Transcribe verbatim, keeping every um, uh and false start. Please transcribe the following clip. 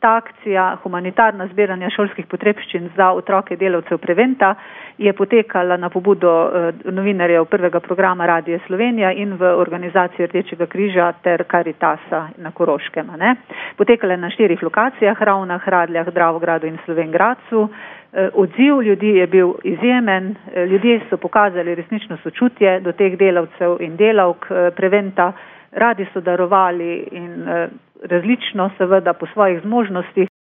ta akcija humanitarna zbiranja šolskih potrebščin za otroke delavcev Preventa je potekala na pobudo novinarjev prvega programa Radija Slovenija in v organizaciji Rdečega križa ter Karitasa na Koroškem. Ne? Potekala je na štirih lokacijah, Ravnah, Radljah, Dravogradu in Slovenj Gradcu. Odziv ljudi je bil izjemen, ljudje so pokazali resnično sočutje do teh delavcev in delavk Preventa, radi so darovali in različno seveda po svojih zmožnostih.